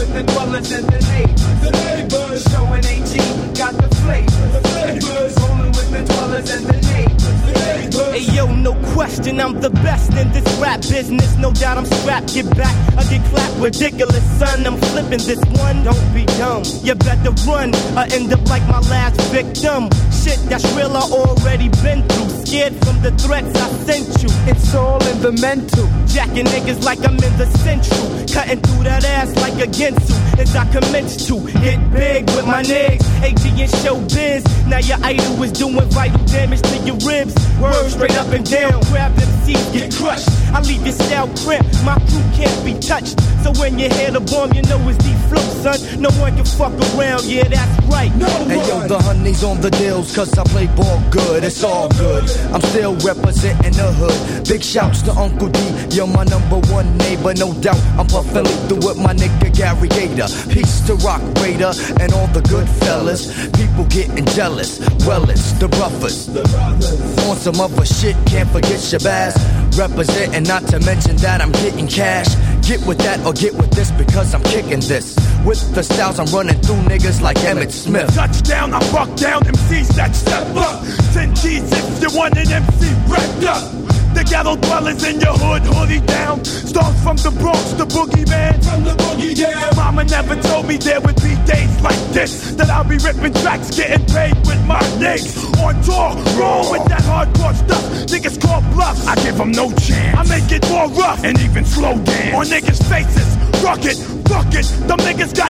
with the dwellers and the neighbors. The neighbors showing AG got the flavor. The flavors rolling with the dwellers and the neighbors. The neighbors. Hey yo, no question, I'm the best in this rap business. No doubt I'm strapped. Get back, I get clapped. Ridiculous, son. I'm flipping this one. Don't be dumb. You better run. I end up like my last victim. Shit, that's real. I already been through. Scared from the threats I sent you. It's all in the mental. Jacking niggas like I'm in the central. Cutting through that ass like a Ginsu. As I commence to hit big with my niggas. AG and showbiz. Now your idol is doing vital damage to your ribs. Words straight up and down. Grab them seats, get crushed. I leave your style cramped. My crew can't be touched. So when you hear the bomb, you know it's D-Flow, son. No one can fuck around, yeah, that's right. No hey yo, the honey's on the deals, cause I play ball good, it's all good. I'm still representing the hood. Big shouts to Uncle D, you're my number one neighbor, no doubt. I'm puffin' through with my nigga Gary Gator. Peace to Rock Raider and all the good fellas. People getting jealous, well it's the brothers. On some other shit, can't forget Shabazz. Representing, not to mention that I'm getting cash. Get with that or get with this because I'm kicking this. With the styles I'm running through niggas like Emmett Smith. Touchdown, I fuck down MCs that step up. 10 G's if you want an MC wrapped up. The ghetto dwellers in your hood, hoodie down. Starts from the Bronx, the boogeyman. From the boogie down. Mama never told me there would be days like this. That I'll be ripping tracks, getting paid with my nicks. On tour, wrong with that hardcore stuff. Niggas call bluffs, I give them no chance. I make it more rough and even slow dance. On niggas' faces, rock it, fuck it. Them niggas got